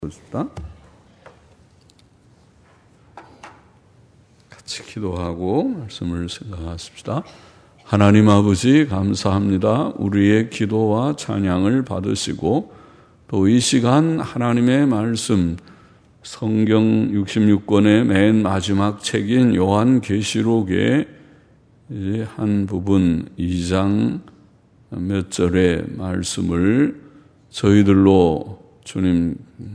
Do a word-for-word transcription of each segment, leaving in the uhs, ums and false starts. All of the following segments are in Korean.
보겠습니다. 같이 기도하고 말씀을 생각하십시다. 하나님 아버지 감사합니다. 우리의 기도와 찬양을 받으시고 또 이 시간 하나님의 말씀 성경 육십육 권의 맨 마지막 책인 요한계시록의 한 부분 이 장 몇 절의 말씀을 저희들로 주님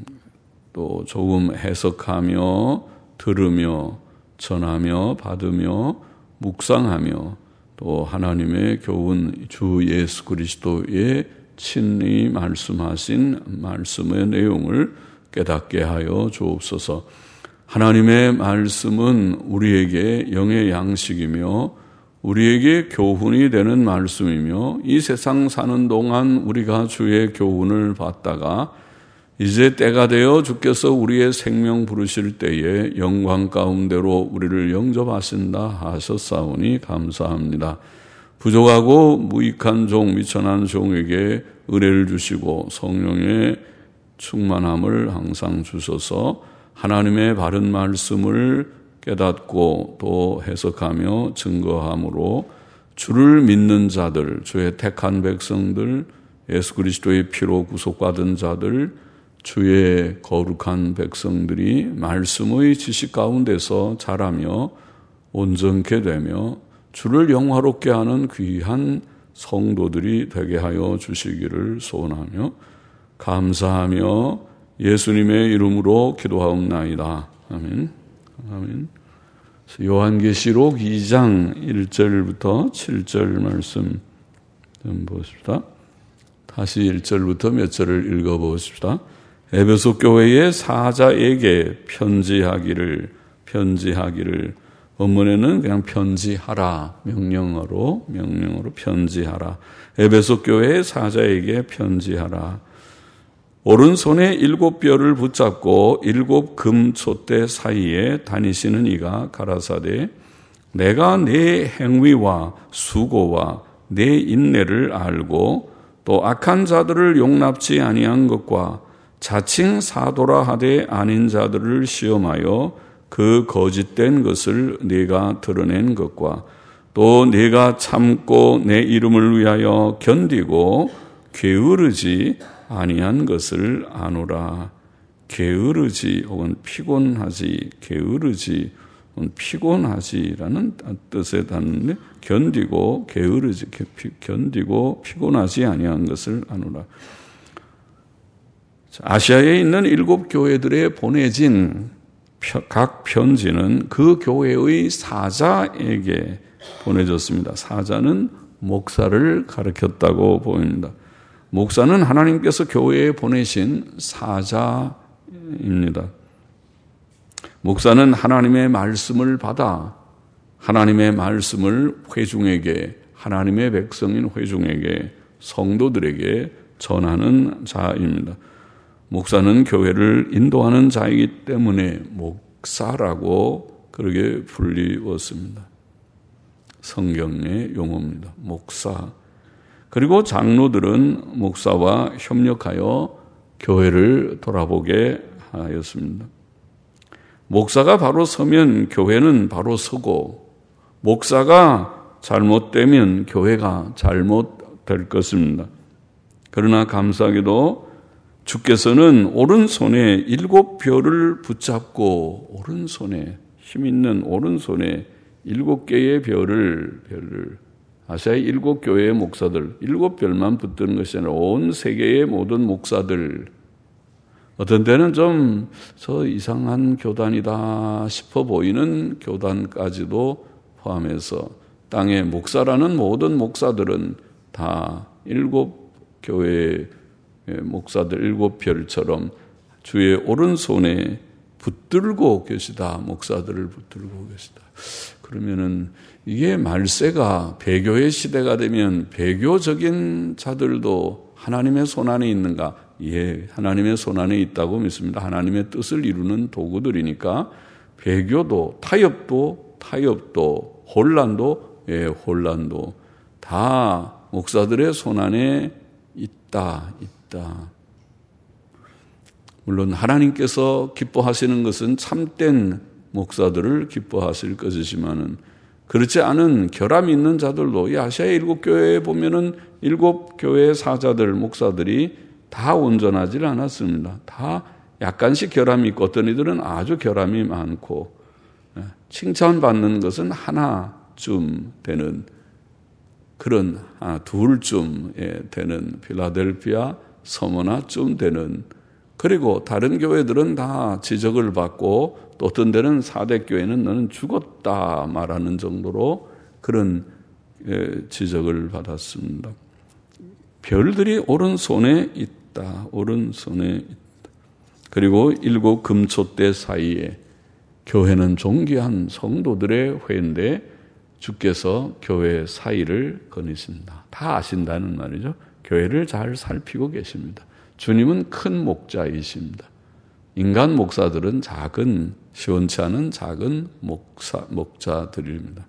또 조금 해석하며 들으며 전하며 받으며 묵상하며 또 하나님의 교훈 주 예수 그리스도의 친히 말씀하신 말씀의 내용을 깨닫게 하여 주옵소서. 하나님의 말씀은 우리에게 영의 양식이며 우리에게 교훈이 되는 말씀이며 이 세상 사는 동안 우리가 주의 교훈을 받다가 이제 때가 되어 주께서 우리의 생명 부르실 때에 영광 가운데로 우리를 영접하신다 하셨사오니 감사합니다. 부족하고 무익한 종 미천한 종에게 은혜를 주시고 성령의 충만함을 항상 주셔서 하나님의 바른 말씀을 깨닫고 또 해석하며 증거함으로 주를 믿는 자들, 주의 택한 백성들, 예수 그리스도의 피로 구속받은 자들, 주의 거룩한 백성들이 말씀의 지식 가운데서 자라며 온전케 되며 주를 영화롭게 하는 귀한 성도들이 되게 하여 주시기를 소원하며 감사하며 예수님의 이름으로 기도하옵나이다. 아멘. 아멘. 요한계시록 이 장 일 절부터 칠 절 말씀 좀 보십시다. 다시 일 절부터 몇 절을 읽어보십시다. 에베소 교회의 사자에게 편지하기를 편지하기를 원문에는 그냥 편지하라 명령어로 명령어로 편지하라. 에베소 교회의 사자에게 편지하라. 오른손에 일곱 뼈를 붙잡고 일곱 금 촛대 사이에 다니시는 이가 가라사대 내가 네 행위와 수고와 네 인내를 알고 또 악한 자들을 용납지 아니한 것과 자칭 사도라 하되 아닌 자들을 시험하여 그 거짓된 것을 네가 드러낸 것과 또 네가 참고 내 이름을 위하여 견디고 게으르지 아니한 것을 아노라. 게으르지 혹은 피곤하지 게으르지 혹은 피곤하지라는 뜻의 단어인데 견디고 게으르지 견디고 피곤하지 아니한 것을 아노라. 아시아에 있는 일곱 교회들에 보내진 각 편지는 그 교회의 사자에게 보내졌습니다. 사자는 목사를 가리켰다고 보입니다. 목사는 하나님께서 교회에 보내신 사자입니다. 목사는 하나님의 말씀을 받아 하나님의 말씀을 회중에게 하나님의 백성인 회중에게 성도들에게 전하는 자입니다. 목사는 교회를 인도하는 자이기 때문에 목사라고 그렇게 불리웠습니다. 성경의 용어입니다. 목사. 그리고 장로들은 목사와 협력하여 교회를 돌아보게 하였습니다. 목사가 바로 서면 교회는 바로 서고 목사가 잘못되면 교회가 잘못될 것입니다. 그러나 감사하게도 주께서는 오른손에 일곱 벼를 붙잡고 오른손에 힘 있는 오른손에 일곱 개의 별을 별을 아시아의 일곱 교회의 목사들, 일곱 별만 붙드는 것이 아니라 온 세계의 모든 목사들, 어떤 때는 좀 저 이상한 교단이다 싶어 보이는 교단까지도 포함해서 땅의 목사라는 모든 목사들은 다 일곱 교회의 목사들, 일곱 별처럼 주의 오른손에 붙들고 계시다. 목사들을 붙들고 계시다. 그러면은 이게 말세가 배교의 시대가 되면 배교적인 자들도 하나님의 손안에 있는가? 예, 하나님의 손안에 있다고 믿습니다. 하나님의 뜻을 이루는 도구들이니까 배교도 타협도 타협도 혼란도 예, 혼란도 다 목사들의 손안에 있다. 있다. 물론 하나님께서 기뻐하시는 것은 참된 목사들을 기뻐하실 것이지만은 그렇지 않은 결함이 있는 자들도 이 아시아의 일곱 교회에 보면은 일곱 교회의 사자들, 목사들이 다 온전하지 않았습니다. 다 약간씩 결함이 있고 어떤 이들은 아주 결함이 많고 칭찬받는 것은 하나쯤 되는 그런 아, 둘쯤에 되는 필라델피아 서머나쯤 되는 그리고 다른 교회들은 다 지적을 받고 또 어떤 데는 사대 교회는 너는 죽었다 말하는 정도로 그런 지적을 받았습니다. 별들이 오른손에 있다. 오른손에 있다. 그리고 일곱 금초대 사이에 교회는 존귀한 성도들의 회인데 주께서 교회 사이를 거니신다. 다 아신다는 말이죠. 교회를 잘 살피고 계십니다. 주님은 큰 목자이십니다. 인간 목사들은 작은, 시원치 않은 작은 목사, 목자들입니다.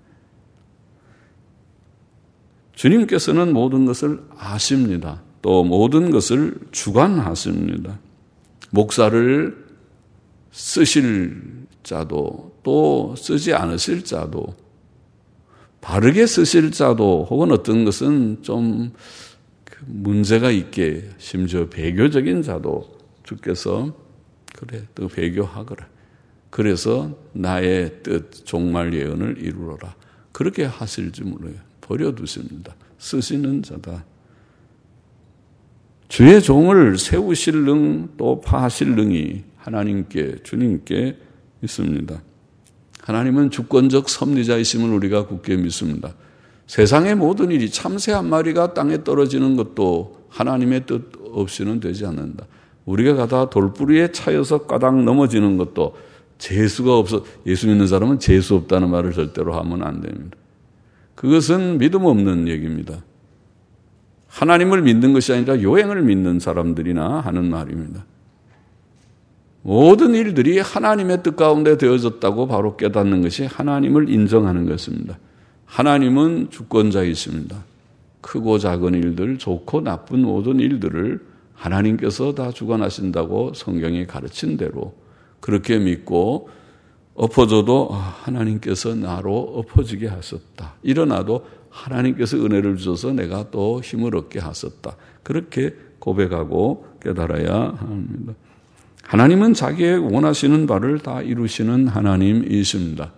주님께서는 모든 것을 아십니다. 또 모든 것을 주관하십니다. 목사를 쓰실 자도 또 쓰지 않으실 자도 바르게 쓰실 자도 혹은 어떤 것은 좀 문제가 있게 심지어 배교적인 자도 주께서 그래 또 배교하거라. 그래서 나의 뜻 종말 예언을 이루어라. 그렇게 하실지 몰라요. 버려두십니다. 쓰시는 자다. 주의 종을 세우실 능 또 파하실 능이 하나님께 주님께 있습니다. 하나님은 주권적 섭리자이심을 우리가 굳게 믿습니다. 세상의 모든 일이 참새 한 마리가 땅에 떨어지는 것도 하나님의 뜻 없이는 되지 않는다. 우리가 가다 돌뿌리에 차여서 까닥 넘어지는 것도 재수가 없어. 예수 믿는 사람은 재수 없다는 말을 절대로 하면 안 됩니다. 그것은 믿음 없는 얘기입니다. 하나님을 믿는 것이 아니라 요행을 믿는 사람들이나 하는 말입니다. 모든 일들이 하나님의 뜻 가운데 되어졌다고 바로 깨닫는 것이 하나님을 인정하는 것입니다. 하나님은 주권자이십니다. 크고 작은 일들, 좋고 나쁜 모든 일들을 하나님께서 다 주관하신다고 성경이 가르친 대로 그렇게 믿고 엎어져도 하나님께서 나로 엎어지게 하셨다. 일어나도 하나님께서 은혜를 주셔서 내가 또 힘을 얻게 하셨다. 그렇게 고백하고 깨달아야 합니다. 하나님은 자기의 원하시는 바를 다 이루시는 하나님이십니다.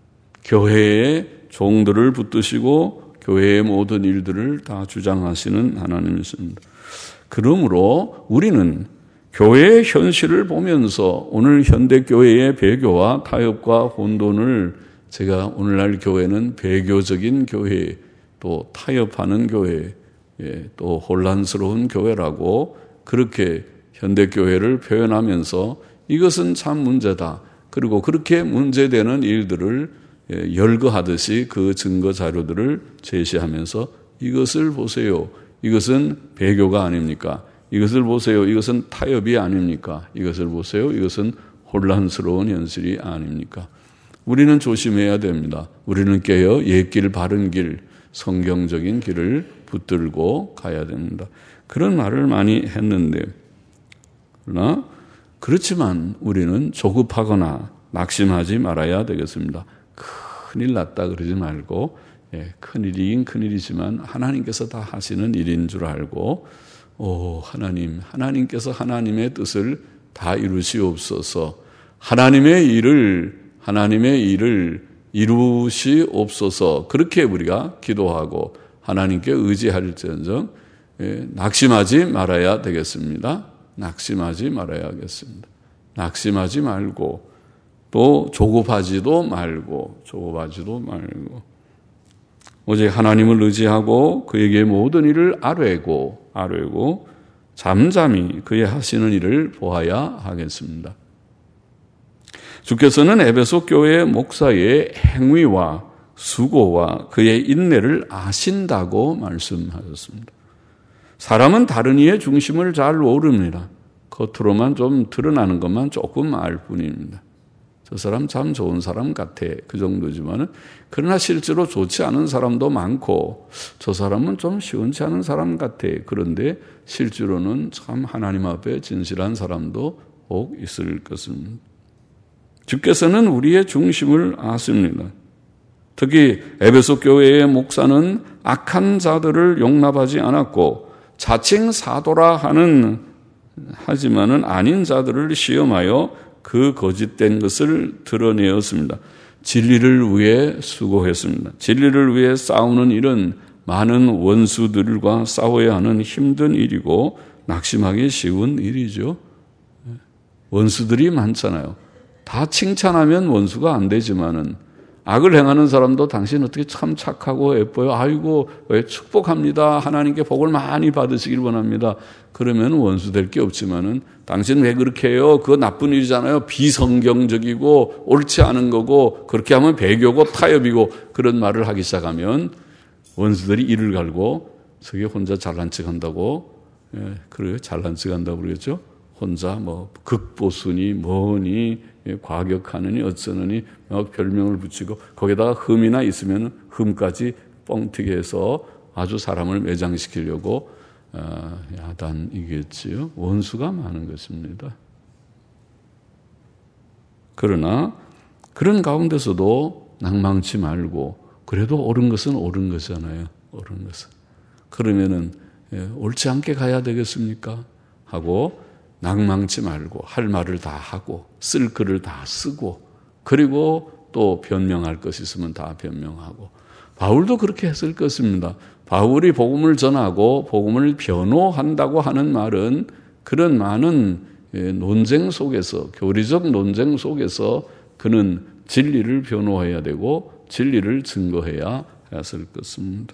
교회의 종들을 붙드시고 교회의 모든 일들을 다 주장하시는 하나님이십니다. 그러므로 우리는 교회의 현실을 보면서 오늘 현대교회의 배교와 타협과 혼돈을 제가 오늘날 교회는 배교적인 교회, 또 타협하는 교회, 또 혼란스러운 교회라고 그렇게 현대교회를 표현하면서 이것은 참 문제다. 그리고 그렇게 문제되는 일들을 열거하듯이 그 증거 자료들을 제시하면서 이것을 보세요. 이것은 배교가 아닙니까? 이것을 보세요. 이것은 타협이 아닙니까? 이것을 보세요. 이것은 혼란스러운 현실이 아닙니까? 우리는 조심해야 됩니다. 우리는 깨어 옛길 바른 길, 성경적인 길을 붙들고 가야 됩니다. 그런 말을 많이 했는데 그러나 그렇지만 우리는 조급하거나 낙심하지 말아야 되겠습니다. 큰일 났다 그러지 말고 예, 큰일이긴 큰일이지만 하나님께서 다 하시는 일인 줄 알고 오 하나님, 하나님께서 하나님의 뜻을 다 이루시옵소서. 하나님의 일을 하나님의 일을 이루시옵소서. 그렇게 우리가 기도하고 하나님께 의지할지언정 예, 낙심하지 말아야 되겠습니다. 낙심하지 말아야겠습니다. 낙심하지 말고 또 조급하지도 말고 조급하지도 말고 오직 하나님을 의지하고 그에게 모든 일을 아뢰고 아뢰고 잠잠히 그의 하시는 일을 보아야 하겠습니다. 주께서는 에베소 교회 목사의 행위와 수고와 그의 인내를 아신다고 말씀하셨습니다. 사람은 다른 이의 중심을 잘 모릅니다. 겉으로만 좀 드러나는 것만 조금 알 뿐입니다. 저 사람 참 좋은 사람 같아. 그 정도지만은 그러나 실제로 좋지 않은 사람도 많고 저 사람은 좀 시원치 않은 사람 같아. 그런데 실제로는 참 하나님 앞에 진실한 사람도 복 있을 것입니다. 주께서는 우리의 중심을 아십니다. 특히 에베소 교회의 목사는 악한 자들을 용납하지 않았고 자칭 사도라 하는 하지만은 아닌 자들을 시험하여 그 거짓된 것을 드러내었습니다. 진리를 위해 수고했습니다. 진리를 위해 싸우는 일은 많은 원수들과 싸워야 하는 힘든 일이고 낙심하기 쉬운 일이죠. 원수들이 많잖아요. 다 칭찬하면 원수가 안 되지만은 악을 행하는 사람도 당신 어떻게 참 착하고 예뻐요. 아이고 왜 축복합니다. 하나님께 복을 많이 받으시길 원합니다. 그러면 원수 될 게 없지만은 당신 왜 그렇게 해요? 그거 나쁜 일이잖아요. 비성경적이고 옳지 않은 거고 그렇게 하면 배교고 타협이고 그런 말을 하기 시작하면 원수들이 이를 갈고 저게 혼자 잘난 척한다고 예, 그래요. 잘난 척한다고 그러겠죠. 혼자 뭐 극보수니 뭐니 예, 과격하느니 어쩌느니 별명을 붙이고 거기다가 흠이나 있으면 흠까지 뻥튀기 해서 아주 사람을 매장시키려고 어, 야단이겠지요. 원수가 많은 것입니다. 그러나 그런 가운데서도 낭망치 말고 그래도 옳은 것은 옳은 것이잖아요. 옳은 것은. 그러면은 예, 옳지 않게 가야 되겠습니까? 하고 낭망치 말고 할 말을 다 하고 쓸 글을 다 쓰고 그리고 또 변명할 것이 있으면 다 변명하고 바울도 그렇게 했을 것입니다. 바울이 복음을 전하고 복음을 변호한다고 하는 말은 그런 많은 논쟁 속에서 교리적 논쟁 속에서 그는 진리를 변호해야 되고 진리를 증거해야 했을 것입니다.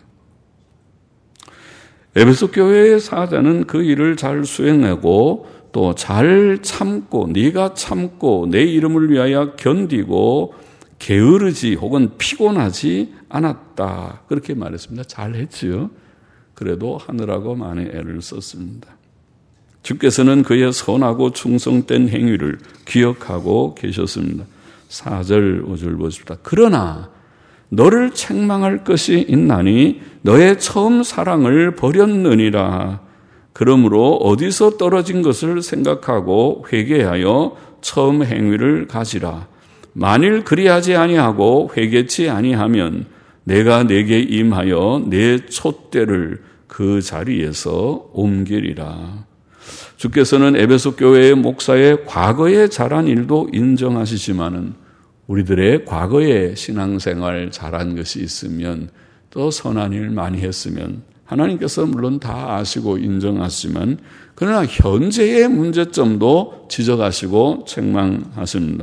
에베소 교회의 사자는 그 일을 잘 수행하고 또 잘 참고 네가 참고 내 이름을 위하여 견디고 게으르지 혹은 피곤하지 않았다. 그렇게 말했습니다. 잘했지요. 그래도 하느라고 많이 애를 썼습니다. 주께서는 그의 선하고 충성된 행위를 기억하고 계셨습니다. 사 절 오 절 보십시다. 그러나 너를 책망할 것이 있나니 너의 처음 사랑을 버렸느니라. 그러므로 어디서 떨어진 것을 생각하고 회개하여 처음 행위를 가지라. 만일 그리하지 아니하고 회개치 아니하면 내가 내게 임하여 내 촛대를 그 자리에서 옮기리라. 주께서는 에베소 교회의 목사의 과거에 잘한 일도 인정하시지만은 우리들의 과거의 신앙생활 잘한 것이 있으면 또 선한 일 많이 했으면 하나님께서 물론 다 아시고 인정하시지만 그러나 현재의 문제점도 지적하시고 책망하십니다.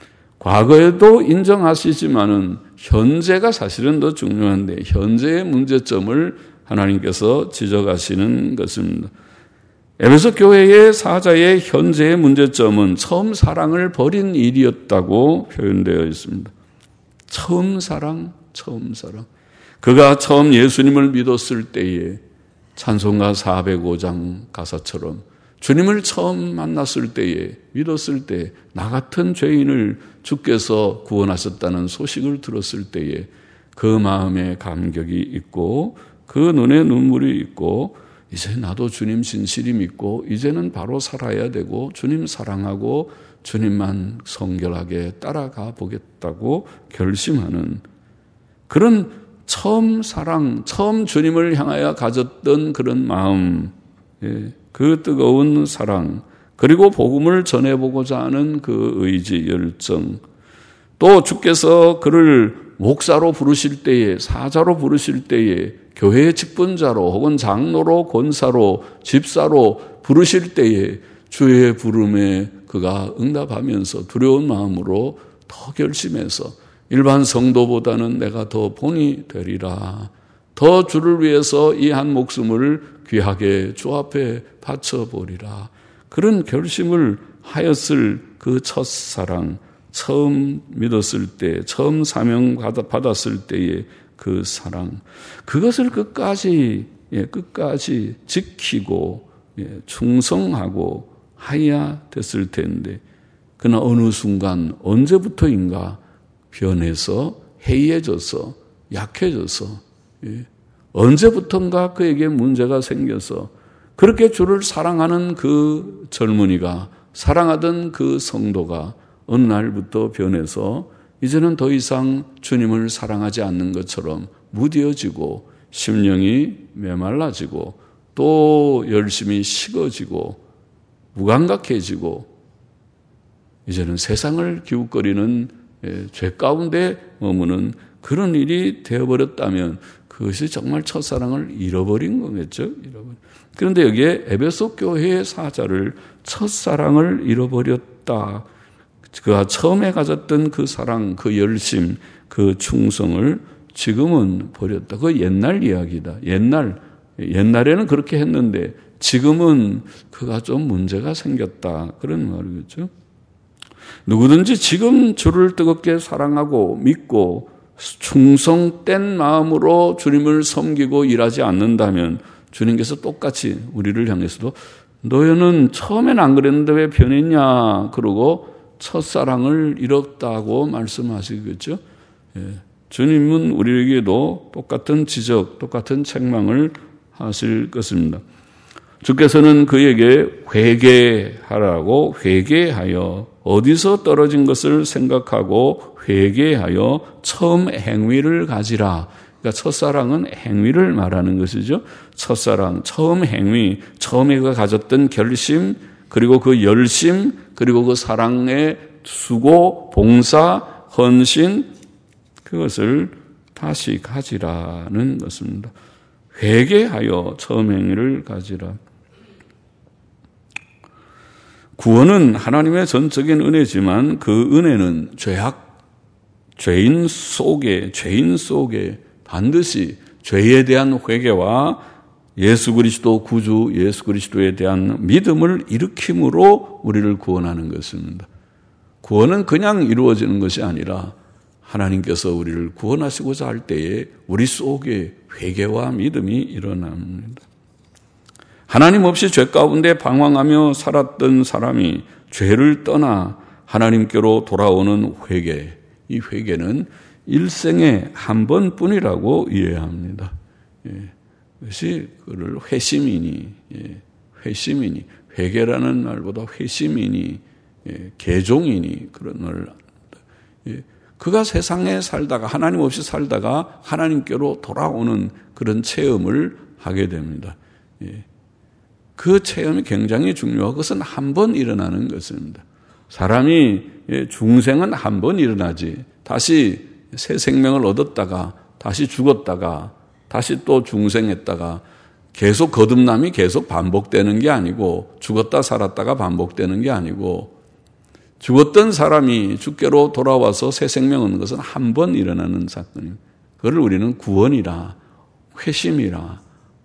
과거에도 인정하시지만은 현재가 사실은 더 중요한데 현재의 문제점을 하나님께서 지적하시는 것입니다. 에베소 교회의 사자의 현재의 문제점은 처음 사랑을 버린 일이었다고 표현되어 있습니다. 처음 사랑, 처음 사랑. 그가 처음 예수님을 믿었을 때에 찬송가 사백오 장 가사처럼 주님을 처음 만났을 때에 믿었을 때 나 같은 죄인을 주께서 구원하셨다는 소식을 들었을 때에 그 마음에 감격이 있고 그 눈에 눈물이 있고 이제 나도 주님 진실히 믿고 이제는 바로 살아야 되고 주님 사랑하고 주님만 성결하게 따라가 보겠다고 결심하는 그런 처음 사랑, 처음 주님을 향하여 가졌던 그런 마음, 그 뜨거운 사랑, 그리고 복음을 전해보고자 하는 그 의지, 열정, 또 주께서 그를 목사로 부르실 때에, 사자로 부르실 때에, 교회의 직분자로 혹은 장로로, 권사로, 집사로 부르실 때에 주의 부름에 그가 응답하면서 두려운 마음으로 더 결심해서 일반 성도보다는 내가 더 본이 되리라. 더 주를 위해서 이 한 목숨을 귀하게 주 앞에 바쳐보리라. 그런 결심을 하였을 그 첫사랑, 처음 믿었을 때, 처음 사명 받았을 때의 그 사랑, 그것을 끝까지, 예, 끝까지 지키고, 예, 충성하고 하야 됐을 텐데, 그러나 어느 순간, 언제부터인가 변해서, 해이해져서, 약해져서, 예, 언제부턴가 그에게 문제가 생겨서, 그렇게 주를 사랑하는 그 젊은이가 사랑하던 그 성도가 어느 날부터 변해서 이제는 더 이상 주님을 사랑하지 않는 것처럼 무뎌지고 심령이 메말라지고 또 열심히 식어지고 무감각해지고 이제는 세상을 기웃거리는 죄 가운데 머무는 그런 일이 되어버렸다면 그것이 정말 첫사랑을 잃어버린 거겠죠. 그런데 여기에 에베소 교회의 사자를 첫사랑을 잃어버렸다. 그가 처음에 가졌던 그 사랑, 그 열심, 그 충성을 지금은 버렸다. 그 옛날 이야기다. 옛날, 옛날에는 그렇게 했는데 지금은 그가 좀 문제가 생겼다. 그런 말이겠죠. 누구든지 지금 주를 뜨겁게 사랑하고 믿고 충성된 마음으로 주님을 섬기고 일하지 않는다면 주님께서 똑같이 우리를 향해서도 너희는 처음엔 안 그랬는데 왜 변했냐 그러고 첫사랑을 잃었다고 말씀하시겠죠. 예. 주님은 우리에게도 똑같은 지적, 똑같은 책망을 하실 것입니다. 주께서는 그에게 회개하라고 회개하여 어디서 떨어진 것을 생각하고 회개하여 처음 행위를 가지라. 그러니까 첫사랑은 행위를 말하는 것이죠. 첫사랑, 처음 행위, 처음에 그가 가졌던 결심, 그리고 그 열심, 그리고 그 사랑의 수고, 봉사, 헌신, 그것을 다시 가지라는 것입니다. 회개하여 처음 행위를 가지라. 구원은 하나님의 전적인 은혜지만 그 은혜는 죄악, 죄인 속에, 죄인 속에 반드시 죄에 대한 회개와 예수 그리스도 구주 예수 그리스도에 대한 믿음을 일으킴으로 우리를 구원하는 것입니다. 구원은 그냥 이루어지는 것이 아니라 하나님께서 우리를 구원하시고자 할 때에 우리 속에 회개와 믿음이 일어납니다. 하나님 없이 죄 가운데 방황하며 살았던 사람이 죄를 떠나 하나님께로 돌아오는 회개, 이 회개는 일생에 한 번뿐이라고 이해해야 합니다. 예, 그것이 그를 회심이니, 예, 회심이니, 회개라는 말보다 회심이니, 예, 개종이니 그런 걸 합니다. 예, 그가 세상에 살다가 하나님 없이 살다가 하나님께로 돌아오는 그런 체험을 하게 됩니다. 예. 그 체험이 굉장히 중요하고 그것은 한 번 일어나는 것입니다. 사람이 중생은 한 번 일어나지 다시 새 생명을 얻었다가 다시 죽었다가 다시 또 중생했다가 계속 거듭남이 계속 반복되는 게 아니고 죽었다 살았다가 반복되는 게 아니고 죽었던 사람이 주께로 돌아와서 새 생명 얻는 것은 한 번 일어나는 사건입니다. 그걸 우리는 구원이라 회심이라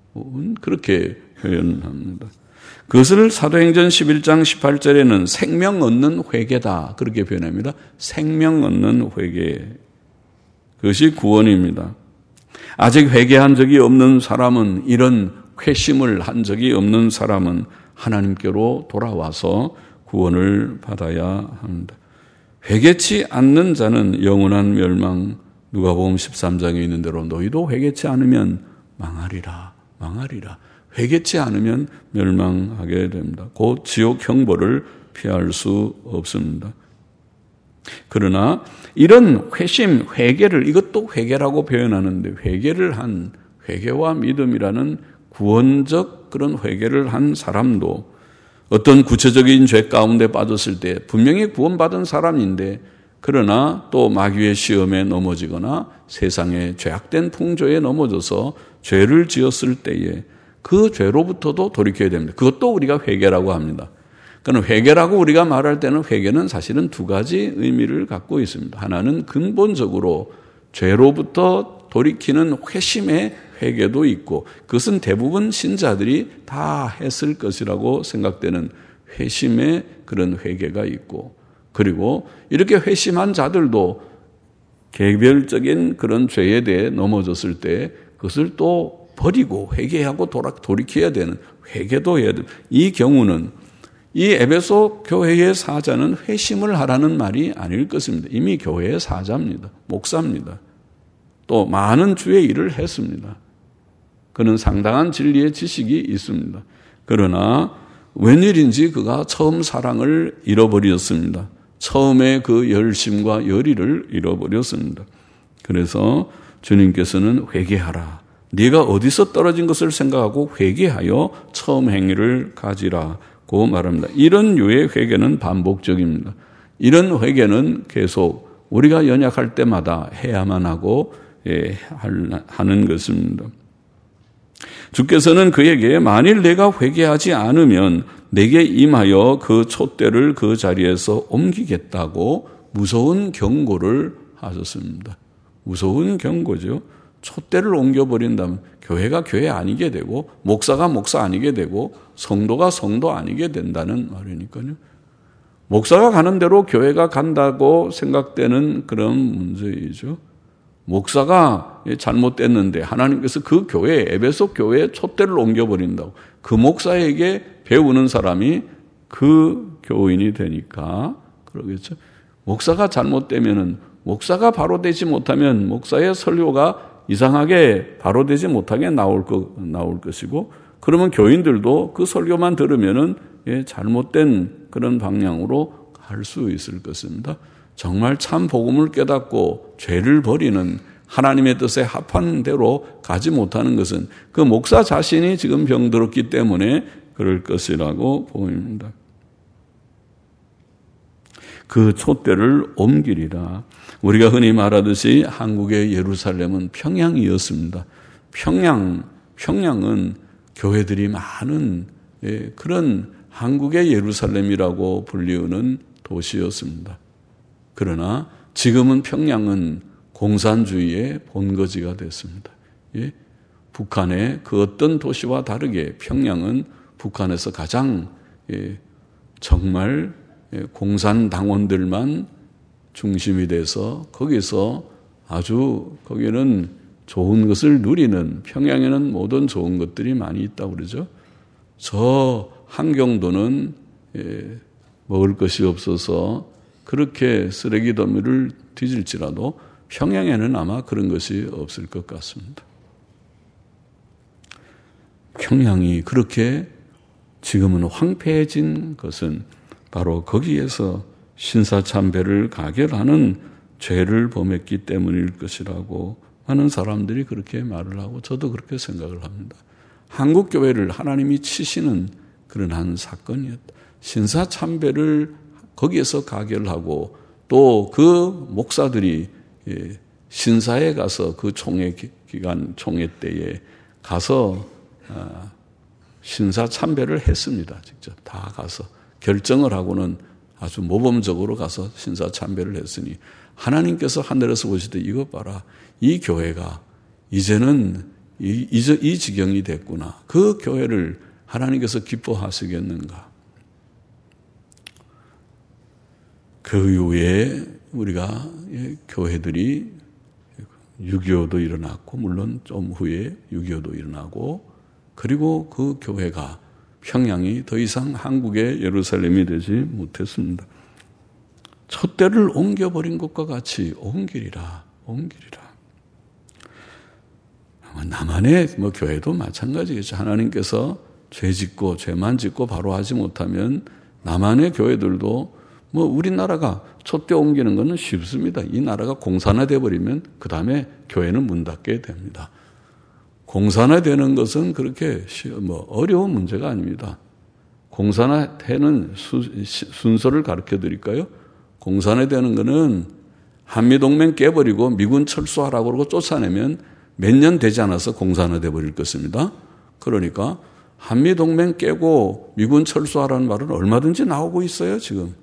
그렇게 표현합니다. 그것을 사도행전 십일 장 십팔 절에는 생명 얻는 회개다 그렇게 표현합니다. 생명 얻는 회개. 그것이 구원입니다. 아직 회개한 적이 없는 사람은 이런 회심을 한 적이 없는 사람은 하나님께로 돌아와서 구원을 받아야 합니다. 회개치 않는 자는 영원한 멸망, 누가복음 십삼 장에 있는 대로 너희도 회개치 않으면 망하리라, 망하리라. 회개치 않으면 멸망하게 됩니다. 곧 지옥 형벌을 피할 수 없습니다. 그러나 이런 회심, 회개를 이것도 회개라고 표현하는데 회개를 한 회개와 믿음이라는 구원적 그런 회개를 한 사람도 어떤 구체적인 죄 가운데 빠졌을 때 분명히 구원받은 사람인데 그러나 또 마귀의 시험에 넘어지거나 세상의 죄악된 풍조에 넘어져서 죄를 지었을 때에 그 죄로부터도 돌이켜야 됩니다. 그것도 우리가 회개라고 합니다. 그러나 회개라고 우리가 말할 때는 회개는 사실은 두 가지 의미를 갖고 있습니다. 하나는 근본적으로 죄로부터 돌이키는 회심의 회개도 있고 그것은 대부분 신자들이 다 했을 것이라고 생각되는 회심의 그런 회개가 있고 그리고 이렇게 회심한 자들도 개별적인 그런 죄에 대해 넘어졌을 때 그것을 또 버리고 회개하고 돌아, 돌이켜야 되는 회개도 해야 됩니다. 이 경우는 이 에베소 교회의 사자는 회심을 하라는 말이 아닐 것입니다. 이미 교회의 사자입니다. 목사입니다. 또 많은 주의 일을 했습니다. 그는 상당한 진리의 지식이 있습니다. 그러나 웬일인지 그가 처음 사랑을 잃어버렸습니다. 처음에 그 열심과 열의를 잃어버렸습니다. 그래서 주님께서는 회개하라. 네가 어디서 떨어진 것을 생각하고 회개하여 처음 행위를 가지라고 말합니다. 이런 류의 회개는 반복적입니다. 이런 회개는 계속 우리가 연약할 때마다 해야만 하고 예, 하는 것입니다. 주께서는 그에게 만일 내가 회개하지 않으면 내게 임하여 그 촛대를 그 자리에서 옮기겠다고 무서운 경고를 하셨습니다. 무서운 경고죠. 촛대를 옮겨버린다면 교회가 교회 아니게 되고 목사가 목사 아니게 되고 성도가 성도 아니게 된다는 말이니까요. 목사가 가는 대로 교회가 간다고 생각되는 그런 문제이죠. 목사가 잘못됐는데 하나님께서 그 교회, 에베소 교회에 촛대를 옮겨버린다고. 그 목사에게 배우는 사람이 그 교인이 되니까 그러겠죠. 목사가 잘못되면은 목사가 바로 되지 못하면 목사의 설교가 이상하게 바로 되지 못하게 나올 거, 나올 것이고, 그러면 교인들도 그 설교만 들으면은 예, 잘못된 그런 방향으로 갈 수 있을 것입니다. 정말 참 복음을 깨닫고 죄를 버리는 하나님의 뜻에 합한 대로 가지 못하는 것은 그 목사 자신이 지금 병들었기 때문에 그럴 것이라고 보입니다. 그 촛대를 옮기리라. 우리가 흔히 말하듯이 한국의 예루살렘은 평양이었습니다. 평양, 평양은 교회들이 많은 예, 그런 한국의 예루살렘이라고 불리우는 도시였습니다. 그러나 지금은 평양은 공산주의의 본거지가 됐습니다. 예? 북한의 그 어떤 도시와 다르게 평양은 북한에서 가장 예, 정말 예, 공산당원들만 중심이 돼서 거기서 아주 거기는 좋은 것을 누리는, 평양에는 모든 좋은 것들이 많이 있다고 그러죠. 저 한경도는 예, 먹을 것이 없어서 그렇게 쓰레기 더미를 뒤질지라도 평양에는 아마 그런 것이 없을 것 같습니다. 평양이 그렇게 지금은 황폐해진 것은 바로 거기에서 신사참배를 가결하는 죄를 범했기 때문일 것이라고 많은 사람들이 그렇게 말을 하고 저도 그렇게 생각을 합니다. 한국 교회를 하나님이 치시는 그런 한 사건이었다. 신사참배를 거기에서 가결하고 또 그 목사들이 신사에 가서 그 총회 기간 총회 때에 가서 신사참배를 했습니다. 직접 다 가서 결정을 하고는 아주 모범적으로 가서 신사참배를 했으니 하나님께서 하늘에서 보실 때 이것 봐라. 이 교회가 이제는 이, 이, 이 지경이 됐구나. 그 교회를 하나님께서 기뻐하시겠는가. 그 이후에 우리가 교회들이 육이오도 일어났고 물론 좀 후에 육이오도 일어나고 그리고 그 교회가 평양이 더 이상 한국의 예루살렘이 되지 못했습니다. 촛대를 옮겨버린 것과 같이 옮기리라, 옮기리라. 남한의 뭐 교회도 마찬가지겠죠. 하나님께서 죄 짓고 죄만 짓고 바로 하지 못하면 남한의 교회들도 뭐 우리나라가 촛대 옮기는 것은 쉽습니다. 이 나라가 공산화돼 버리면 그 다음에 교회는 문 닫게 됩니다. 공산화되는 것은 그렇게 뭐 어려운 문제가 아닙니다. 공산화되는 순서를 가르쳐 드릴까요? 공산화되는 것은 한미동맹 깨버리고 미군 철수하라고 그러고 쫓아내면 몇 년 되지 않아서 공산화돼 버릴 것입니다. 그러니까 한미동맹 깨고 미군 철수하라는 말은 얼마든지 나오고 있어요, 지금.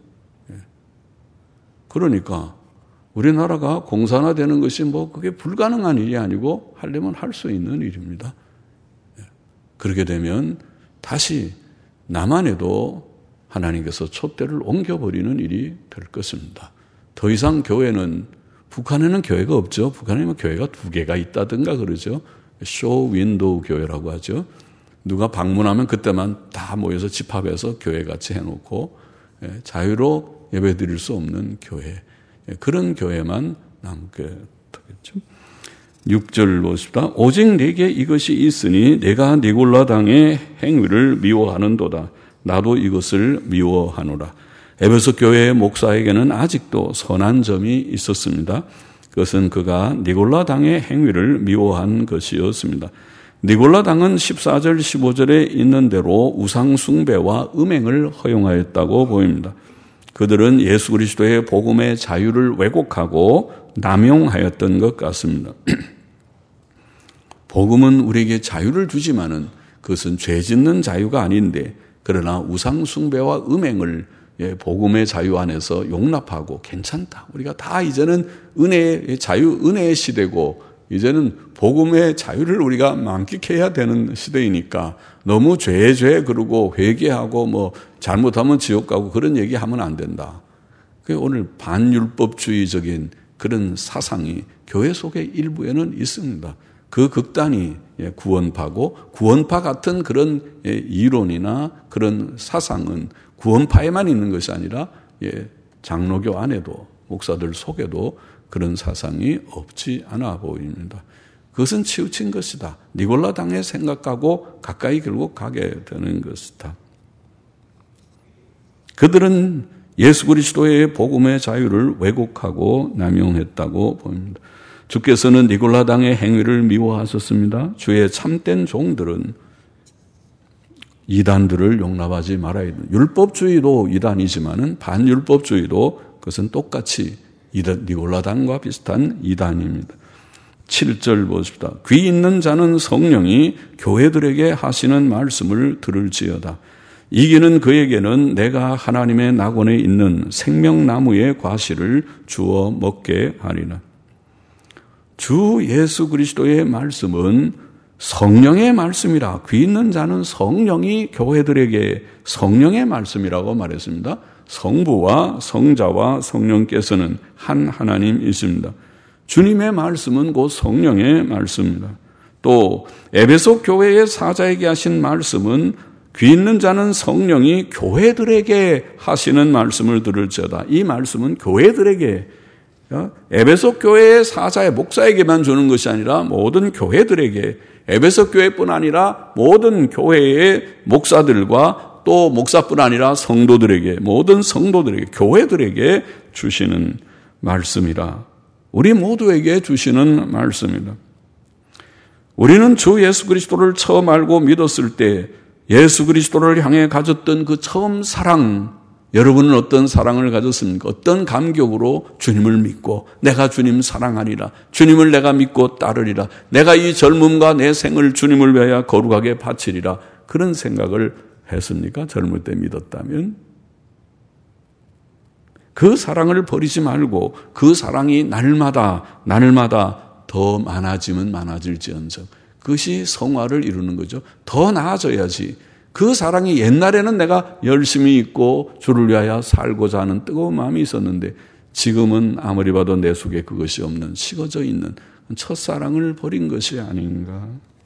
그러니까 우리나라가 공산화되는 것이 뭐 그게 불가능한 일이 아니고 하려면 할 수 있는 일입니다. 그렇게 되면 다시 남한에도 하나님께서 촛대를 옮겨버리는 일이 될 것입니다. 더 이상 교회는, 북한에는 교회가 없죠. 북한에는 교회가 두 개가 있다든가 그러죠. 쇼 윈도우 교회라고 하죠. 누가 방문하면 그때만 다 모여서 집합해서 교회같이 해놓고 자유로 예배 드릴 수 없는 교회, 그런 교회만 남게 되겠죠. 육 절 보십시다. 오직 네게 이것이 있으니 내가 니골라 당의 행위를 미워하는도다. 나도 이것을 미워하노라. 에베소 교회의 목사에게는 아직도 선한 점이 있었습니다. 그것은 그가 니골라 당의 행위를 미워한 것이었습니다. 니골라 당은 십사 절 십오 절에 있는 대로 우상 숭배와 음행을 허용하였다고 보입니다. 그들은 예수 그리스도의 복음의 자유를 왜곡하고 남용하였던 것 같습니다. 복음은 우리에게 자유를 주지만은 그것은 죄 짓는 자유가 아닌데, 그러나 우상 숭배와 음행을 복음의 자유 안에서 용납하고 괜찮다. 우리가 다 이제는 은혜의 자유, 은혜의 시대고 이제는 복음의 자유를 우리가 만끽해야 되는 시대이니까 너무 죄, 죄 그러고 회개하고 뭐 잘못하면 지옥 가고 그런 얘기하면 안 된다. 오늘 반율법주의적인 그런 사상이 교회 속의 일부에는 있습니다. 그 극단이 구원파고, 구원파 같은 그런 이론이나 그런 사상은 구원파에만 있는 것이 아니라 장로교 안에도, 목사들 속에도 그런 사상이 없지 않아 보입니다. 그것은 치우친 것이다. 니골라 당의 생각하고 가까이 결국 가게 되는 것이다. 그들은 예수 그리스도의 복음의 자유를 왜곡하고 남용했다고 보입니다. 주께서는 니골라 당의 행위를 미워하셨습니다. 주의 참된 종들은 이단들을 용납하지 말아야 된다. 율법주의도 이단이지만은 반율법주의도 그것은 똑같이 이단, 니골라 당과 비슷한 이단입니다. 칠 절 보십시다. 귀 있는 자는 성령이 교회들에게 하시는 말씀을 들을지어다. 이기는 그에게는 내가 하나님의 낙원에 있는 생명나무의 과실을 주어 먹게 하리라. 주 예수 그리스도의 말씀은 성령의 말씀이라. 귀 있는 자는 성령이 교회들에게 성령의 말씀이라고 말했습니다. 성부와 성자와 성령께서는 한 하나님이십니다. 주님의 말씀은 곧 성령의 말씀입니다. 또 에베소 교회의 사자에게 하신 말씀은 귀 있는 자는 성령이 교회들에게 하시는 말씀을 들을지어다. 이 말씀은 교회들에게, 에베소 교회의 사자의 목사에게만 주는 것이 아니라 모든 교회들에게, 에베소 교회뿐 아니라 모든 교회의 목사들과 또 목사뿐 아니라 성도들에게, 모든 성도들에게, 교회들에게 주시는 말씀이라. 우리 모두에게 주시는 말씀이다. 우리는 주 예수 그리스도를 처음 알고 믿었을 때 예수 그리스도를 향해 가졌던 그 처음 사랑, 여러분은 어떤 사랑을 가졌습니까? 어떤 감격으로 주님을 믿고 내가 주님 사랑하리라, 주님을 내가 믿고 따르리라, 내가 이 젊음과 내 생을 주님을 위하여 거룩하게 바치리라, 그런 생각을 했습니까? 젊을 때 믿었다면? 그 사랑을 버리지 말고 그 사랑이 날마다 날마다 더 많아지면 많아질지언정, 그것이 성화를 이루는 거죠. 더 나아져야지. 그 사랑이, 옛날에는 내가 열심히 있고 주를 위하여 살고자 하는 뜨거운 마음이 있었는데 지금은 아무리 봐도 내 속에 그것이 없는, 식어져 있는 첫사랑을 버린 것이 아닌가.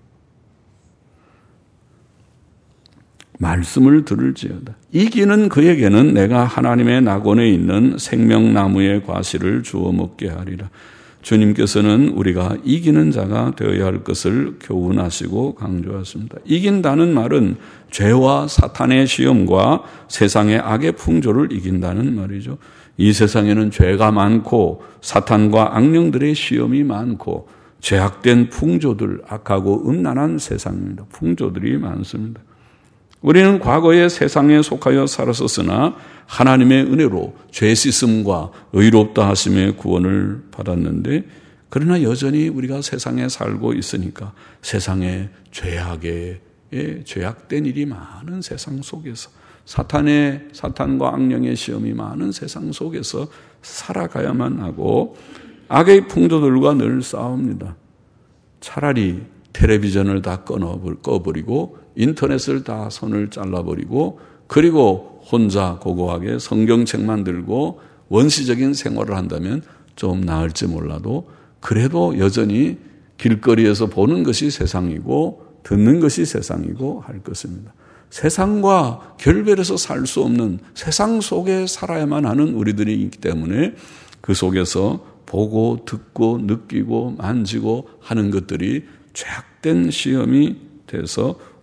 말씀을 들을지어다. 이기는 그에게는 내가 하나님의 낙원에 있는 생명나무의 과실을 주어 먹게 하리라. 주님께서는 우리가 이기는 자가 되어야 할 것을 교훈하시고 강조하십니다. 이긴다는 말은 죄와 사탄의 시험과 세상의 악의 풍조를 이긴다는 말이죠. 이 세상에는 죄가 많고 사탄과 악령들의 시험이 많고 죄악된 풍조들, 악하고 음란한 세상입니다. 풍조들이 많습니다. 우리는 과거에 세상에 속하여 살았었으나 하나님의 은혜로 죄 씻음과 의롭다 하심의 구원을 받았는데, 그러나 여전히 우리가 세상에 살고 있으니까 세상에 죄악에 죄악된 일이 많은 세상 속에서, 사탄의 사탄과 악령의 시험이 많은 세상 속에서 살아가야만 하고 악의 풍조들과 늘 싸웁니다. 차라리 텔레비전을 다 꺼버리고 인터넷을 다 손을 잘라버리고 그리고 혼자 고고하게 성경책만 들고 원시적인 생활을 한다면 좀 나을지 몰라도, 그래도 여전히 길거리에서 보는 것이 세상이고 듣는 것이 세상이고 할 것입니다. 세상과 결별해서 살 수 없는 세상 속에 살아야만 하는 우리들이 있기 때문에 그 속에서 보고 듣고 느끼고 만지고 하는 것들이 죄악된 시험이 돼서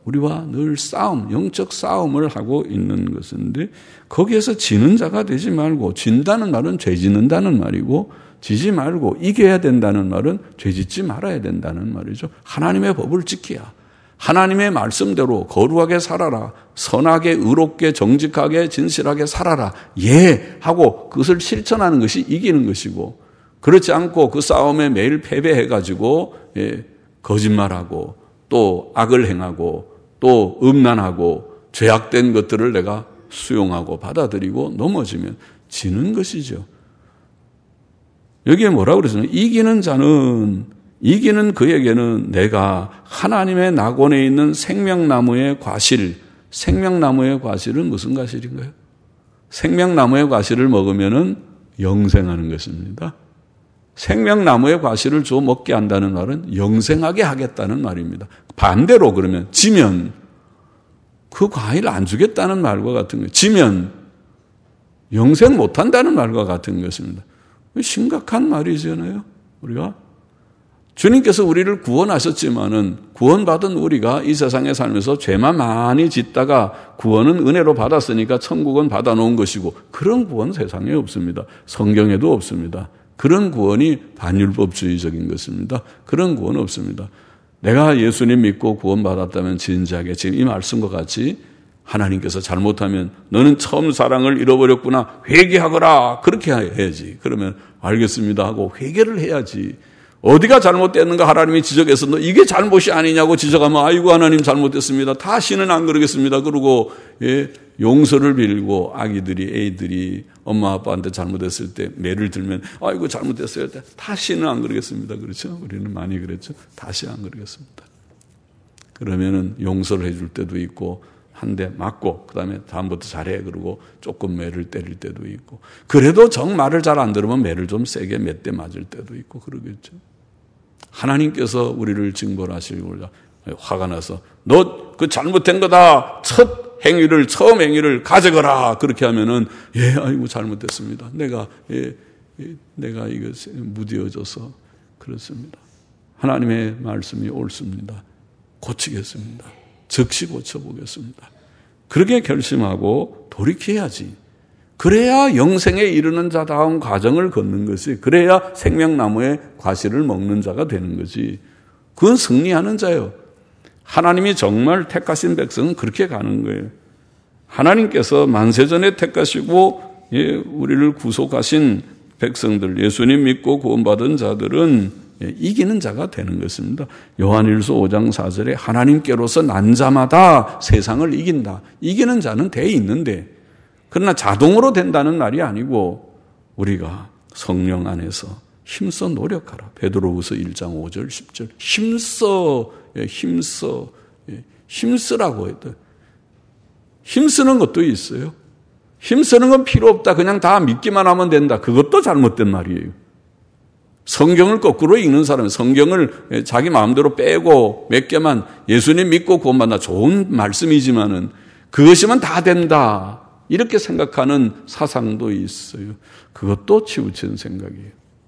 우리와 늘 싸움, 영적 싸움을 하고 있는 것인데 거기에서 지는 자가 되지 말고, 진다는 말은 죄 짓는다는 말이고 지지 말고 이겨야 된다는 말은 죄 짓지 말아야 된다는 말이죠. 하나님의 법을 지키야. 하나님의 말씀대로 거룩하게 살아라. 선하게, 의롭게, 정직하게, 진실하게 살아라. 예! 하고 그것을 실천하는 것이 이기는 것이고, 그렇지 않고 그 싸움에 매일 패배해가지고 예, 거짓말하고 또 악을 행하고 또 음란하고 죄악된 것들을 내가 수용하고 받아들이고 넘어지면 지는 것이죠. 여기에 뭐라고 그러잖아요. 이기는 자는, 이기는 그에게는 내가 하나님의 낙원에 있는 생명나무의 과실, 생명나무의 과실은 무슨 과실인가요? 생명나무의 과실을 먹으면은 영생하는 것입니다. 생명나무의 과실을 줘 먹게 한다는 말은 영생하게 하겠다는 말입니다. 반대로 그러면 지면 그 과일 안 주겠다는 말과 같은 거예요. 지면 영생 못한다는 말과 같은 것입니다. 심각한 말이잖아요. 우리가 주님께서 우리를 구원하셨지만은 구원받은 우리가 이 세상에 살면서 죄만 많이 짓다가 구원은 은혜로 받았으니까 천국은 받아놓은 것이고, 그런 구원 세상에 없습니다. 성경에도 없습니다. 그런 구원이 반율법주의적인 것입니다. 그런 구원 없습니다. 내가 예수님 믿고 구원받았다면 진지하게 지금 이 말씀과 같이 하나님께서 잘못하면 너는 처음 사랑을 잃어버렸구나, 회개하거라, 그렇게 해야지. 그러면 알겠습니다 하고 회개를 해야지. 어디가 잘못됐는가 하나님이 지적해서 너 이게 잘못이 아니냐고 지적하면 아이고 하나님 잘못됐습니다, 다시는 안 그러겠습니다 그러고 예, 용서를 빌고, 아기들이 애들이 엄마 아빠한테 잘못했을 때 매를 들면 아이고 잘못됐어요, 다시는 안 그러겠습니다. 그렇죠? 우리는 많이 그랬죠. 다시 안 그러겠습니다. 그러면은 용서를 해줄 때도 있고, 한 대 맞고 그 다음에 다음부터 잘해 그러고 조금 매를 때릴 때도 있고, 그래도 정 말을 잘 안 들으면 매를 좀 세게 몇 대 맞을 때도 있고 그러겠죠. 하나님께서 우리를 징벌하시고 화가 나서 너 그 잘못된 거다, 첫 행위를 처음 행위를 가져가라, 그렇게 하면은 예 아이고 잘못됐습니다, 내가 예, 예 내가 이거 무디어져서 그렇습니다, 하나님의 말씀이 옳습니다, 고치겠습니다, 즉시 고쳐보겠습니다, 그렇게 결심하고 돌이켜야지. 그래야 영생에 이르는 자다운 과정을 걷는 것이, 그래야 생명나무의 과실을 먹는 자가 되는 것이, 그건 승리하는 자예요. 하나님이 정말 택하신 백성은 그렇게 가는 거예요. 하나님께서 만세전에 택하시고 예, 우리를 구속하신 백성들, 예수님 믿고 구원받은 자들은 예, 이기는 자가 되는 것입니다. 요한일서 오 장 사 절에 하나님께로서 난 자마다 세상을 이긴다. 이기는 자는 돼 있는데, 그러나 자동으로 된다는 말이 아니고 우리가 성령 안에서 힘써 노력하라. 베드로후서 일 장 오 절 십 절 힘써 힘써 힘쓰라고 했다. 힘쓰는 것도 있어요. 힘쓰는 건 필요 없다, 그냥 다 믿기만 하면 된다, 그것도 잘못된 말이에요. 성경을 거꾸로 읽는 사람은 성경을 자기 마음대로 빼고 몇 개만 예수님 믿고 구원받나 좋은 말씀이지만은 그것이면 다 된다, 이렇게 생각하는 사상도 있어요. 그것도 치우친 생각이에요.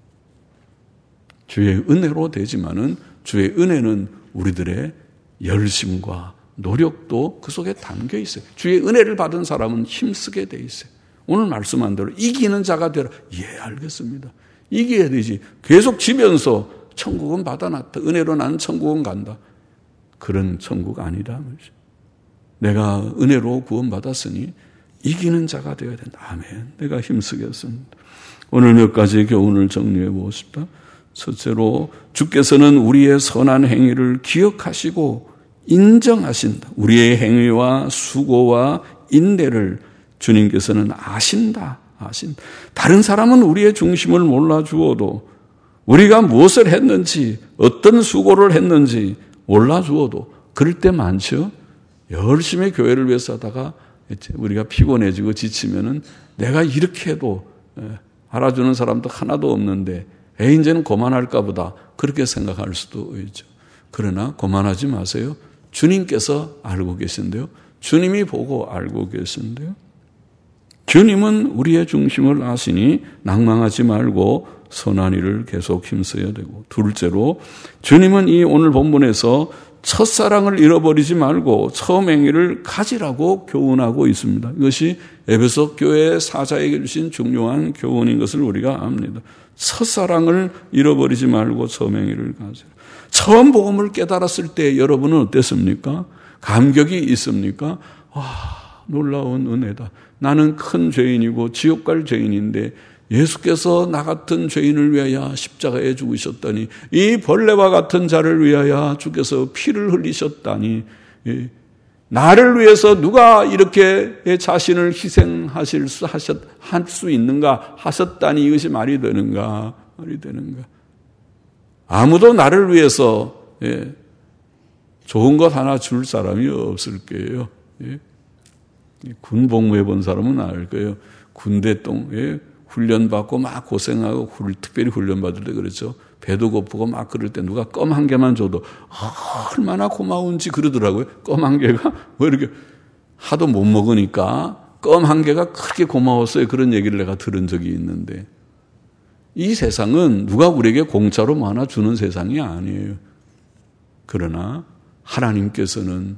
주의 은혜로 되지만은 주의 은혜는 우리들의 열심과 노력도 그 속에 담겨 있어요. 주의 은혜를 받은 사람은 힘쓰게 돼 있어요. 오늘 말씀한 대로 이기는 자가 되라. 예, 알겠습니다. 이겨야 되지. 계속 지면서 천국은 받아놨다, 은혜로 나는 천국은 간다, 그런 천국 아니다. 내가 은혜로 구원받았으니 이기는 자가 되어야 된다. 아멘. 내가 힘쓰겠습니다. 오늘 몇 가지 교훈을 정리해 보고 싶다. 첫째로, 주께서는 우리의 선한 행위를 기억하시고 인정하신다. 우리의 행위와 수고와 인내를 주님께서는 아신다. 아신다. 다른 사람은 우리의 중심을 몰라주어도, 우리가 무엇을 했는지, 어떤 수고를 했는지 몰라주어도, 그럴 때 많죠. 열심히 교회를 위해서 하다가 우리가 피곤해지고 지치면은 내가 이렇게 해도 알아주는 사람도 하나도 없는데 에이 이제는 그만할까 보다, 그렇게 생각할 수도 있죠. 그러나 그만하지 마세요. 주님께서 알고 계신데요. 주님이 보고 알고 계신데요. 주님은 우리의 중심을 아시니 낭망하지 말고 선한 일을 계속 힘써야 되고, 둘째로 주님은 이 오늘 본문에서 첫사랑을 잃어버리지 말고 처음 행위를 가지라고 교훈하고 있습니다. 이것이 에베소 교회 사자에게 주신 중요한 교훈인 것을 우리가 압니다. 첫사랑을 잃어버리지 말고 처음 행위를 가지라. 처음 복음을 깨달았을 때 여러분은 어땠습니까? 감격이 있습니까? 와, 놀라운 은혜다. 나는 큰 죄인이고 지옥 갈 죄인인데 예수께서 나 같은 죄인을 위하여 십자가에 죽으셨다니, 이 벌레와 같은 자를 위하여 주께서 피를 흘리셨다니, 나를 위해서 누가 이렇게 자신을 희생하실 수 하셨 할 수 있는가 하셨다니, 이것이 말이 되는가 말이 되는가? 아무도 나를 위해서 예, 좋은 것 하나 줄 사람이 없을 거예요. 예. 군 복무해 본 사람은 알 거예요. 군대 똥 예. 훈련받고 막 고생하고 특별히 훈련받을 때 그렇죠. 배도 고프고 막 그럴 때 누가 껌 한 개만 줘도 얼마나 고마운지 그러더라고요. 껌 한 개가 뭐 이렇게 하도 못 먹으니까 껌 한 개가 그렇게 고마웠어요. 그런 얘기를 내가 들은 적이 있는데, 이 세상은 누가 우리에게 공짜로 뭐 하나 주는 세상이 아니에요. 그러나 하나님께서는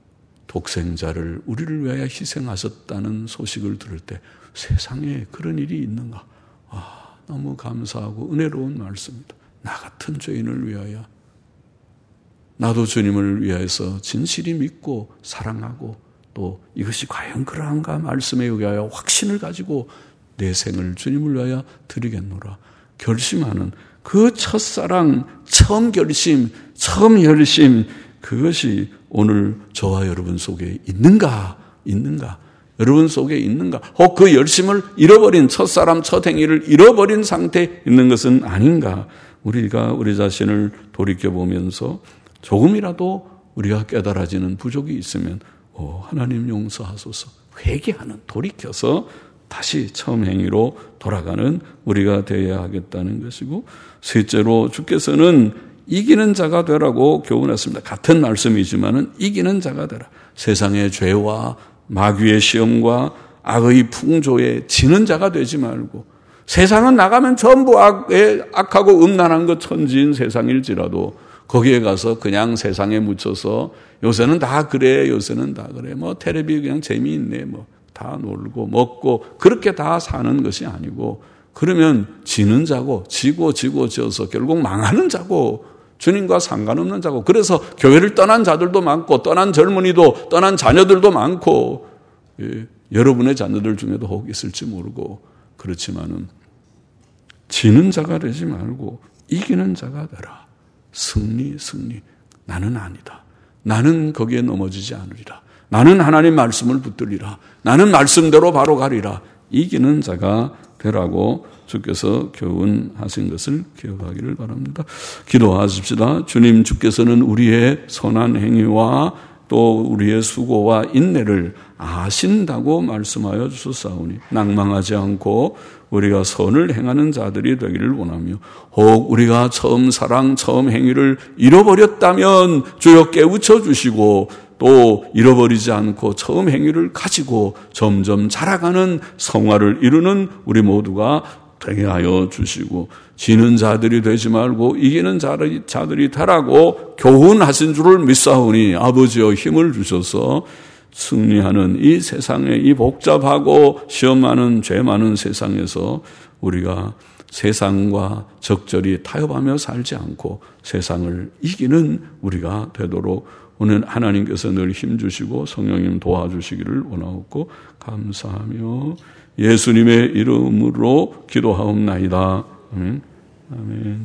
독생자를 우리를 위하여 희생하셨다는 소식을 들을 때 세상에 그런 일이 있는가? 아, 너무 감사하고 은혜로운 말씀입니다. 나 같은 죄인을 위하여, 나도 주님을 위하여서 진실이 믿고 사랑하고 또 이것이 과연 그러한가 말씀에 의하여 확신을 가지고 내 생을 주님을 위하여 드리겠노라 결심하는 그 첫사랑, 처음 결심, 처음 열심, 그것이 오늘 저와 여러분 속에 있는가? 있는가? 여러분 속에 있는가? 혹 그 열심을 잃어버린, 첫사람, 첫 행위를 잃어버린 상태에 있는 것은 아닌가? 우리가 우리 자신을 돌이켜보면서 조금이라도 우리가 깨달아지는 부족이 있으면 오, 하나님 용서하소서, 회개하는, 돌이켜서 다시 처음 행위로 돌아가는 우리가 되어야 하겠다는 것이고, 셋째로 주께서는 이기는 자가 되라고 교훈했습니다. 같은 말씀이지만은 이기는 자가 되라. 세상의 죄와 마귀의 시험과 악의 풍조에 지는 자가 되지 말고, 세상은 나가면 전부 악에, 악하고 음란한 것 천지인 세상일지라도 거기에 가서 그냥 세상에 묻혀서 요새는 다 그래, 요새는 다 그래, 뭐 텔레비 그냥 재미있네, 뭐 다 놀고 먹고 그렇게 다 사는 것이 아니고, 그러면 지는 자고, 지고 지고 지어서 결국 망하는 자고, 주님과 상관없는 자고, 그래서 교회를 떠난 자들도 많고 떠난 젊은이도 떠난 자녀들도 많고, 예, 여러분의 자녀들 중에도 혹 있을지 모르고, 그렇지만은 지는 자가 되지 말고 이기는 자가 되라. 승리, 승리. 나는 아니다. 나는 거기에 넘어지지 않으리라. 나는 하나님 말씀을 붙들리라. 나는 말씀대로 바로 가리라. 이기는 자가 되라고 주께서 교훈하신 것을 기억하기를 바랍니다. 기도하십시다. 주님, 주께서는 우리의 선한 행위와 또 우리의 수고와 인내를 아신다고 말씀하여 주셨사오니 낭망하지 않고 우리가 선을 행하는 자들이 되기를 원하며, 혹 우리가 처음 사랑, 처음 행위를 잃어버렸다면 주여 깨우쳐 주시고, 또 잃어버리지 않고 처음 행위를 가지고 점점 자라가는 성화를 이루는 우리 모두가 되게 하여 주시고, 지는 자들이 되지 말고 이기는 자들이 되라고 교훈하신 줄을 믿사오니 아버지여 힘을 주셔서 승리하는 이 세상에, 이 복잡하고 시험 많은 죄 많은 세상에서 우리가 세상과 적절히 타협하며 살지 않고 세상을 이기는 우리가 되도록 오늘 하나님께서 늘 힘주시고 성령님 도와주시기를 원하옵고 감사하며 예수님의 이름으로 기도하옵나이다. 아멘. 아멘.